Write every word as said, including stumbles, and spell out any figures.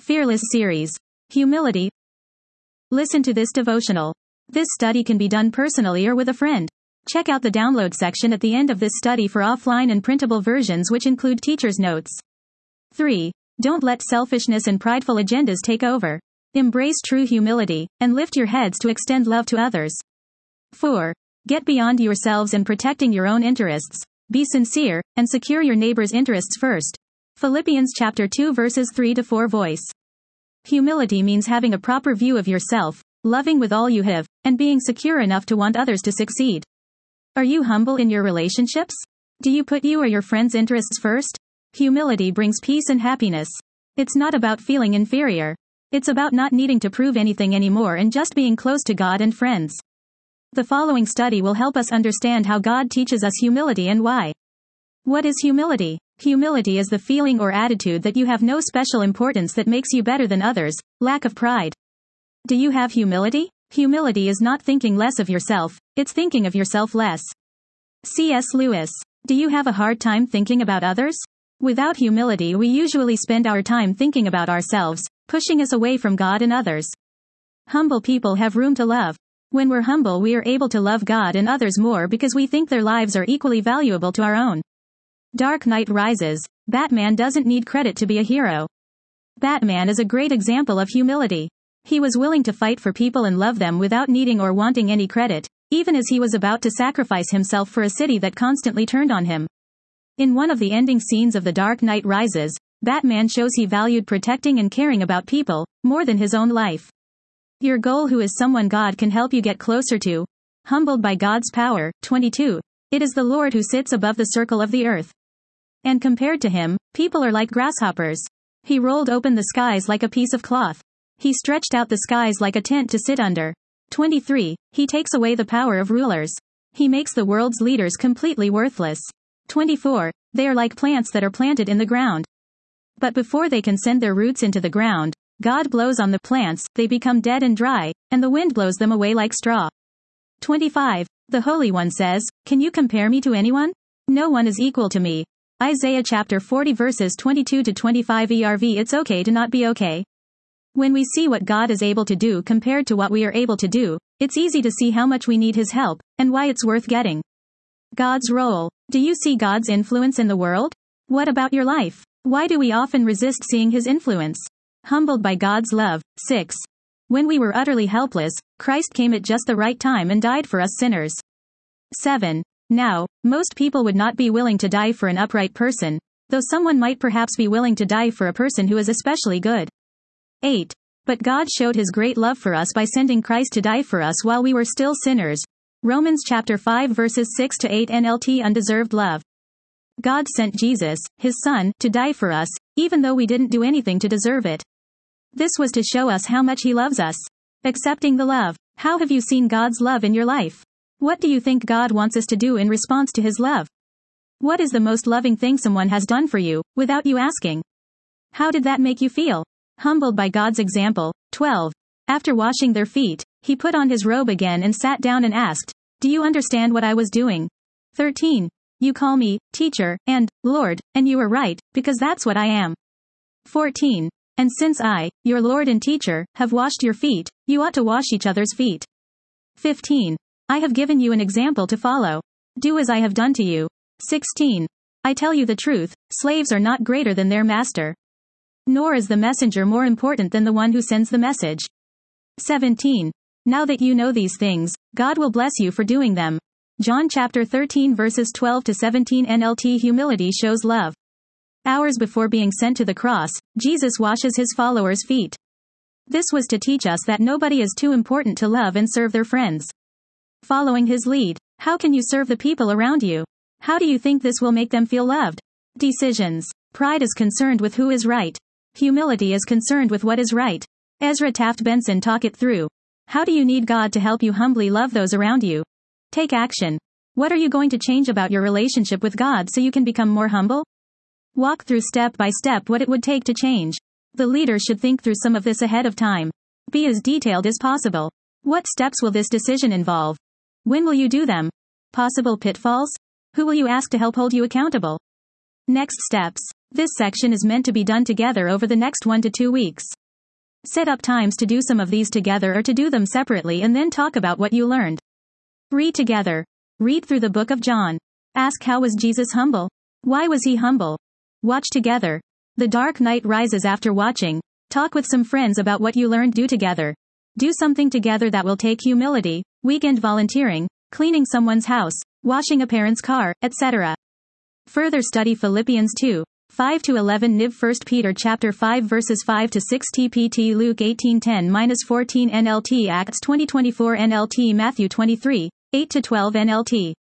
Fearless Series. Humility. Listen to this devotional. This study can be done personally or with a friend. Check out the download section at the end of this study for offline and printable versions which include teacher's notes. three. Don't let selfishness and prideful agendas take over. Embrace true humility, and lift your heads to extend love to others. four. Get beyond yourselves and protecting your own interests. Be sincere, and secure your neighbor's interests first. Philippians chapter two verses three to four voice. Humility means having a proper view of yourself, loving with all you have, and being secure enough to want others to succeed. Are you humble in your relationships? Do you put you or your friends' interests first? Humility brings peace and happiness. It's not about feeling inferior. It's about not needing to prove anything anymore and just being close to God and friends. The following study will help us understand how God teaches us humility and why. What is humility? Humility is the feeling or attitude that you have no special importance that makes you better than others, lack of pride. Do you have humility? Humility is not thinking less of yourself, it's thinking of yourself less. C S Lewis. Do you have a hard time thinking about others? Without humility, we usually spend our time thinking about ourselves, pushing us away from God and others. Humble people have room to love. When we're humble, we are able to love God and others more because we think their lives are equally valuable to our own. Dark Knight Rises. Batman doesn't need credit to be a hero. Batman is a great example of humility. He was willing to fight for people and love them without needing or wanting any credit, even as he was about to sacrifice himself for a city that constantly turned on him. In one of the ending scenes of The Dark Knight Rises, Batman shows he valued protecting and caring about people, more than his own life. Your goal: who is someone God can help you get closer to? Humbled by God's power. twenty-two. It is the Lord who sits above the circle of the earth. And compared to him, people are like grasshoppers. He rolled open the skies like a piece of cloth. He stretched out the skies like a tent to sit under. twenty-three. He takes away the power of rulers. He makes the world's leaders completely worthless. twenty-four. They are like plants that are planted in the ground. But before they can send their roots into the ground, God blows on the plants, they become dead and dry, and the wind blows them away like straw. twenty-five. The Holy One says, "Can you compare me to anyone? No one is equal to me." Isaiah chapter forty verses twenty-two to twenty-five E R V. It's okay to not be okay. When we see what God is able to do compared to what we are able to do, it's easy to see how much we need His help, and why it's worth getting. God's role. Do you see God's influence in the world? What about your life? Why do we often resist seeing His influence? Humbled by God's love. six. When we were utterly helpless, Christ came at just the right time and died for us sinners. seven. Now, most people would not be willing to die for an upright person, though someone might perhaps be willing to die for a person who is especially good. eight. But God showed His great love for us by sending Christ to die for us while we were still sinners. Romans chapter five verses six to eight N L T. Undeserved love. God sent Jesus, His Son, to die for us, even though we didn't do anything to deserve it. This was to show us how much He loves us. Accepting the love. How have you seen God's love in your life? What do you think God wants us to do in response to His love? What is the most loving thing someone has done for you, without you asking? How did that make you feel? Humbled by God's example. twelve. After washing their feet, He put on His robe again and sat down and asked, "Do you understand what I was doing?" thirteen. You call me teacher and Lord, and you are right, because that's what I am. fourteen. And since I, your Lord and teacher, have washed your feet, you ought to wash each other's feet. fifteen. I have given you an example to follow. Do as I have done to you. sixteen. I tell you the truth, slaves are not greater than their master. Nor is the messenger more important than the one who sends the message. seventeen. Now that you know these things, God will bless you for doing them. John chapter thirteen verses twelve to seventeen N L T. Humility shows love. Hours before being sent to the cross, Jesus washes His followers' feet. This was to teach us that nobody is too important to love and serve their friends. Following His lead. How can you serve the people around you? How do you think this will make them feel loved? Decisions. Pride is concerned with who is right. Humility is concerned with what is right. Ezra Taft Benson. Talk it through. How do you need God to help you humbly love those around you? Take action. What are you going to change about your relationship with God so you can become more humble? Walk through step by step what it would take to change. The leader should think through some of this ahead of time. Be as detailed as possible. What steps will this decision involve? When will you do them? Possible pitfalls? Who will you ask to help hold you accountable? Next steps. This section is meant to be done together over the next one to two weeks. Set up times to do some of these together or to do them separately and then talk about what you learned. Read together. Read through the book of John. Ask, how was Jesus humble? Why was he humble? Watch together. The dark night rises after watching. Talk with some friends about what you learned. Do together. Do something together that will take humility, weekend volunteering, cleaning someone's house, washing a parent's car, et cetera. Further study Philippians two, five to eleven, N I V First Peter chapter five verses five to six, T P T Luke eighteen ten to fourteen, N L T Acts twenty twenty-four, N L T Matthew twenty-three, eight to twelve, N L T